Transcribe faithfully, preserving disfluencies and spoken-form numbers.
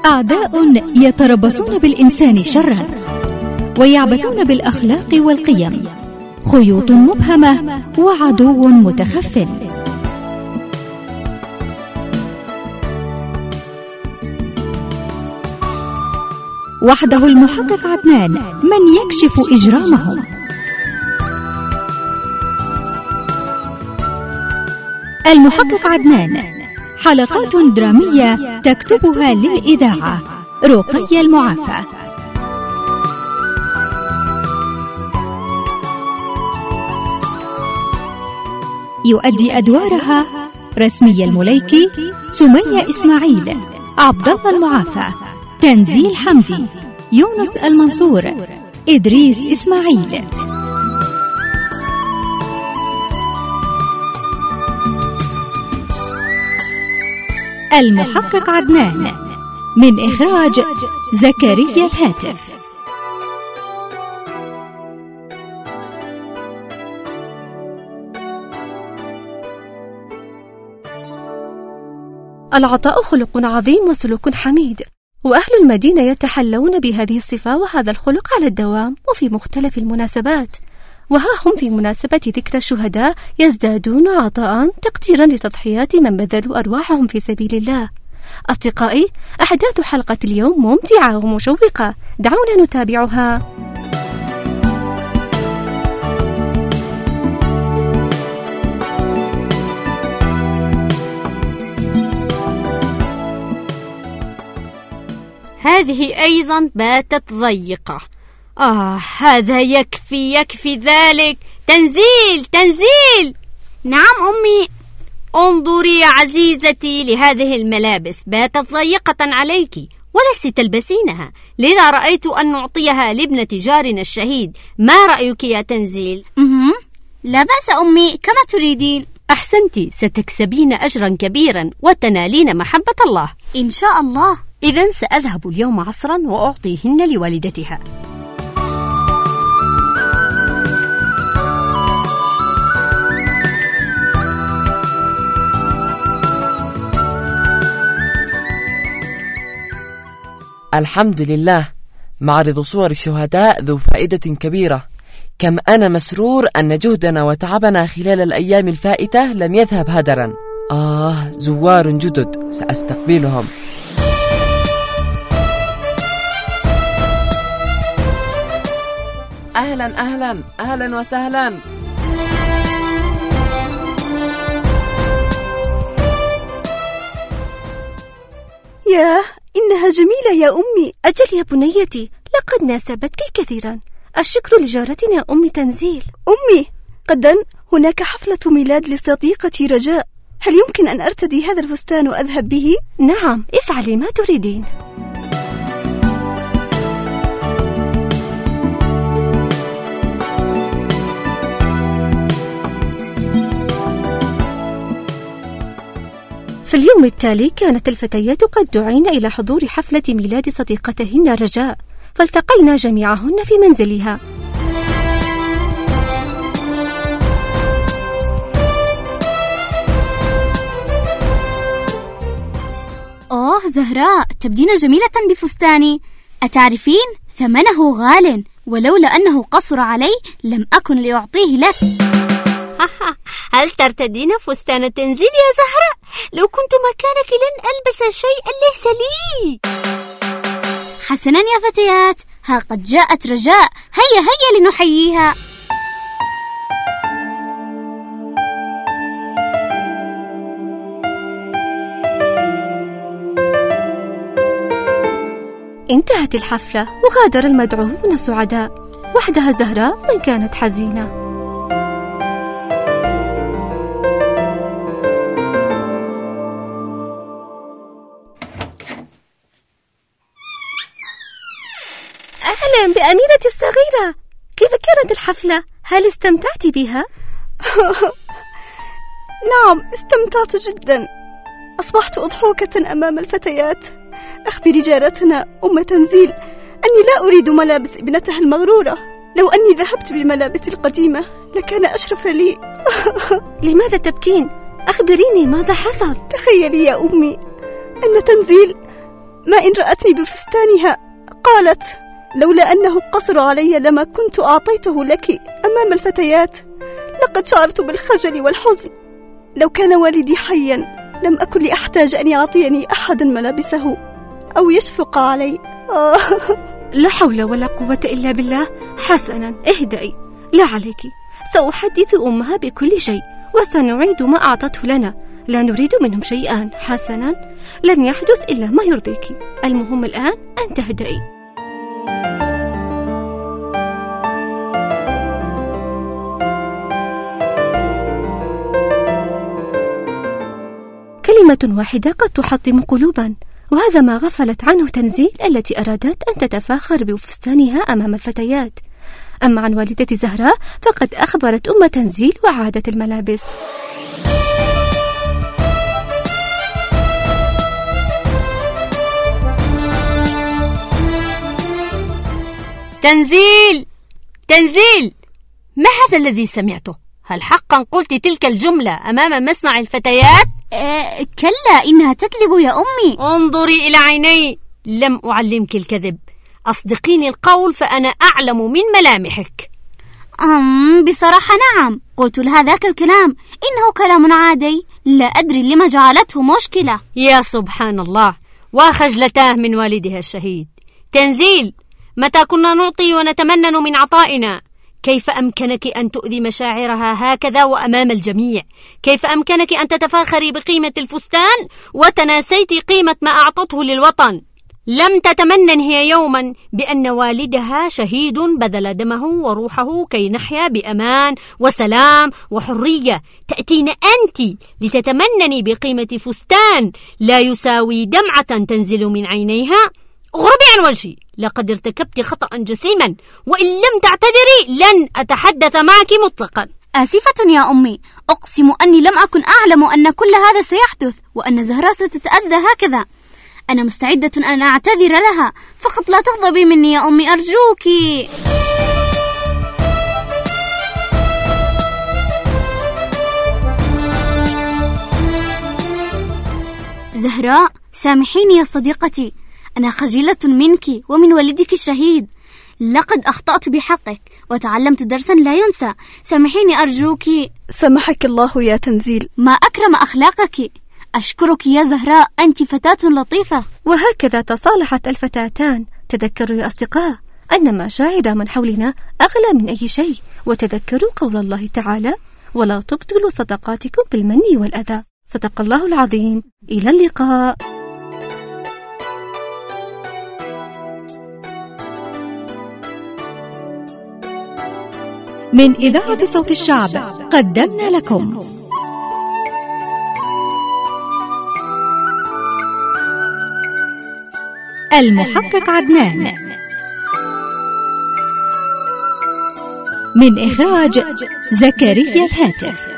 أعداء يتربصون بالإنسان شرا ويعبثون بالأخلاق والقيم، خيوط مبهمة وعدو متخفٍ. وحده المحقق عدنان من يكشف إجرامهم. المحقق عدنان، حلقات درامية تكتبها للإذاعة رقية المعافى. يؤدي أدوارها رسمية المليكي، سمية إسماعيل، عبد الله المعافى، تنزيل حمدي، يونس المنصور، إدريس إسماعيل. المحقق عدنان، من إخراج زكريا الهاتف. العطاء خلق عظيم وسلوك حميد، وأهل المدينة يتحلون بهذه الصفة وهذا الخلق على الدوام وفي مختلف المناسبات. وها هم في مناسبة ذكرى الشهداء يزدادون عطاء تقديرا لتضحيات من بذلوا أرواحهم في سبيل الله. أصدقائي، أحداث حلقة اليوم ممتعة ومشوقة، دعونا نتابعها. هذه أيضا باتت ضيقة. آه هذا يكفي يكفي ذلك. تنزيل تنزيل. نعم أمي. انظري يا عزيزتي لهذه الملابس، باتت ضيقة عليك ولست تلبسينها، لذا رأيت أن نعطيها لابنة جارنا الشهيد. ما رأيك يا تنزيل؟ أمم لا بأس أمي، كما تريدين. أحسنتي، ستكسبين أجرا كبيرا وتنالين محبة الله إن شاء الله. إذن سأذهب اليوم عصرا وأعطيهن لوالدتها. الحمد لله، معرض صور الشهداء ذو فائدة كبيرة. كم أنا مسرور أن جهدنا وتعبنا خلال الأيام الفائتة لم يذهب هدرا. آه زوار جدد سأستقبلهم. أهلا أهلا أهلا وسهلا. ياه، إنها جميلة يا أمي. أجل يا بنيتي، لقد ناسبتك كثيرا. الشكر لجارتنا أم تنزيل. أمي، غدا هناك حفلة ميلاد لصديقتي رجاء، هل يمكن أن أرتدي هذا الفستان وأذهب به؟ نعم، افعلي ما تريدين. في اليوم التالي كانت الفتيات قد دعين إلى حضور حفلة ميلاد صديقتهن رجاء، فالتقينا جميعهن في منزلها. أوه زهراء، تبدين جميلة بفستاني. أتعرفين ثمنه غال، ولولا أنه قصر علي لم أكن لأعطيه لك. هل ترتدين فستان تنزيل يا زهراء؟ لو كنت مكانك لن ألبس شيئا ليس لي. حسنا يا فتيات، ها قد جاءت رجاء، هيا هيا لنحييها. انتهت الحفلة وغادر المدعوون سعداء، وحدها زهراء من كانت حزينة. أهلا بأميرتي الصغيرة، كيف كانت الحفلة؟ هل استمتعت بها؟ نعم استمتعت جدا، أصبحت أضحوكة أمام الفتيات. أخبري جارتنا أم تنزيل أني لا أريد ملابس ابنتها المغرورة، لو أني ذهبت بملابسي القديمة لكان أشرف لي. لماذا تبكين؟ أخبريني ماذا حصل؟ تخيلي يا أمي أن تنزيل ما إن رأتني بفستانها قالت: لولا أنه قصر علي لما كنت أعطيته لك أمام الفتيات. لقد شعرت بالخجل والحزن. لو كان والدي حيا لم أكن لأحتاج أن يعطيني أحد ملابسه أو يشفق علي. آه. لا حول ولا قوة إلا بالله. حسنا، اهدئي، لا عليك، سأحدث أمها بكل شيء وسنعيد ما أعطته لنا. لا نريد منهم شيئا. حسنا، لن يحدث إلا ما يرضيك. المهم الآن أن تهدئي. كلمة واحدة قد تحطم قلوبا، وهذا ما غفلت عنه تنزيل التي أرادت أن تتفاخر بفستانها أمام الفتيات. أما عن والدة زهراء فقد أخبرت أم تنزيل وعادت الملابس. تنزيل تنزيل، ما هذا الذي سمعته؟ هل حقا قلت تلك الجملة أمام مصنع الفتيات؟ أه كلا، إنها تكذب يا أمي. انظري إلى عيني، لم أعلمك الكذب. أصدقيني القول فأنا أعلم من ملامحك. أم بصراحة نعم، قلت لها ذاك الكلام، إنه كلام عادي، لا أدري لما جعلته مشكلة. يا سبحان الله، وخجلتاه من والدها الشهيد. تنزيل، متى كنا نعطي ونتمنن من عطائنا؟ كيف أمكنك أن تؤذي مشاعرها هكذا وأمام الجميع؟ كيف أمكنك أن تتفاخري بقيمة الفستان وتناسيت قيمة ما أعطته للوطن؟ لم تتمنن هي يوما بأن والدها شهيد بذل دمه وروحه كي نحيا بأمان وسلام وحرية. تأتين أنت لتتمنني بقيمة فستان لا يساوي دمعة تنزل من عينيها؟ اغربي عن وجهي، لقد ارتكبت خطأ جسيما، وإن لم تعتذري لن أتحدث معك مطلقا. آسفة يا أمي، أقسم أني لم أكن أعلم أن كل هذا سيحدث وأن زهراء ستتأذى هكذا. أنا مستعدة أن أعتذر لها، فقط لا تغضبي مني يا أمي أرجوك. زهراء، سامحيني يا صديقتي، أنا خجلة منك ومن والدك الشهيد. لقد أخطأت بحقك وتعلمت درسا لا ينسى. سامحيني أرجوك. سامحك الله يا تنزيل. ما أكرم أخلاقك. أشكرك يا زهراء، أنت فتاة لطيفة. وهكذا تصالحت الفتاتان. تذكروا يا أصدقاء أن مشاعر من حولنا أغلى من أي شيء، وتذكروا قول الله تعالى: ولا تبطلوا صدقاتكم بالمن والأذى. صدق الله العظيم. إلى اللقاء. من إذاعة صوت الشعب قدمنا لكم المحقق عدنان، من إخراج زكريا الهاتف.